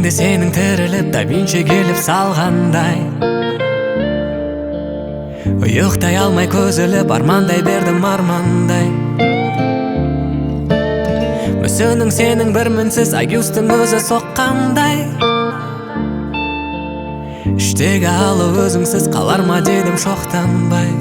Жүрегіңе сенің тіріліп, да Винчи келіп салғандай. Ұйықтай алмай көз іліп, армандай бердім армандай. Мүсінің сенің бір мінсіз Агюстың өзі соққандай. Іштегі алы өзіңсіз қалар ма дедім шоқтанбай.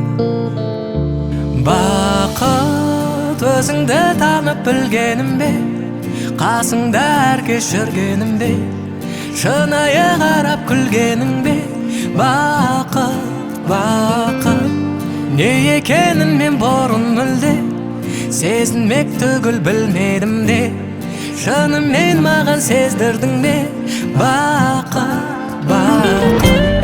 Бақыт өзіңді танып білгенім бе, қасыңда әркеш жүргенім бе, шынайы қарап күлгенің бе. Бақыт, бақыт, не екенін мен бұрын мүлде сезінмек түгіл білмедім де, шынымен маған сездірдің бе. Бақыт, бақыт.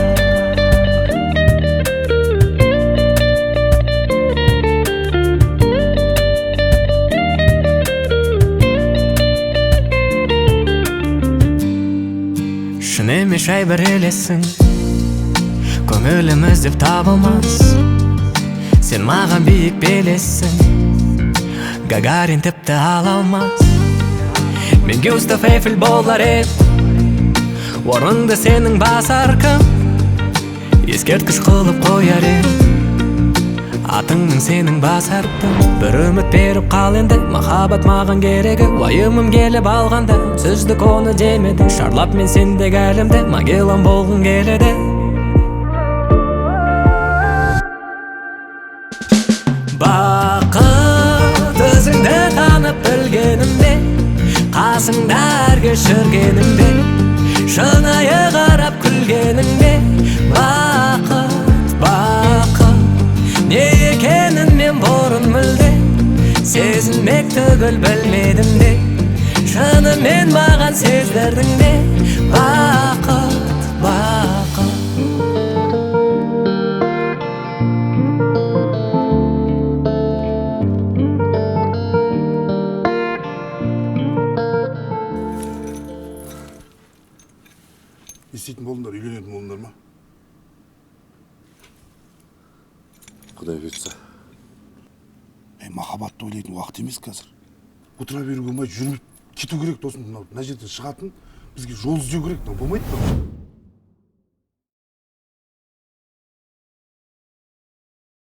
Шын емес жай бір елесің, көңілім іздеп табылмас. Сен маған биік белессің, Гагарин тіпті ала алмас. Мен Гюстав Эйфель болар ем, орынды сенің басар кім, ескерткіш қылып қояр ем, атыңның сенің басарпын. Бір үміт беріп қал енді, махаббат маған керегі. Уайымым келіп алғанда, сүздік оны демеді. Шарлап мен сендегі әлемді, Магеллан болғың келеді. Бақыт өзіңді танып білгенімде, қасыңда әркеш жүргенімде, шынайы қарап күлгеніңде. Бақыт, бақыт, не екенін мен бұрын мүлде сезінмек түгіл білмедім де, шынымен маған сездірдің де. Бақыт, бақыт. Естейтін болыңдар, үйленетін болыңдар ма? Құдай бұйыртса. Махаббатты ойлайтын уақыт емес қазір. Отыра беруге болмайды, жүріп кету керек досым. Мына жерден шығатын, бізге жол іздеу керек, болмайды.